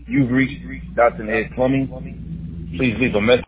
You've reached Dr. Ed Plumbing. Please leave a message.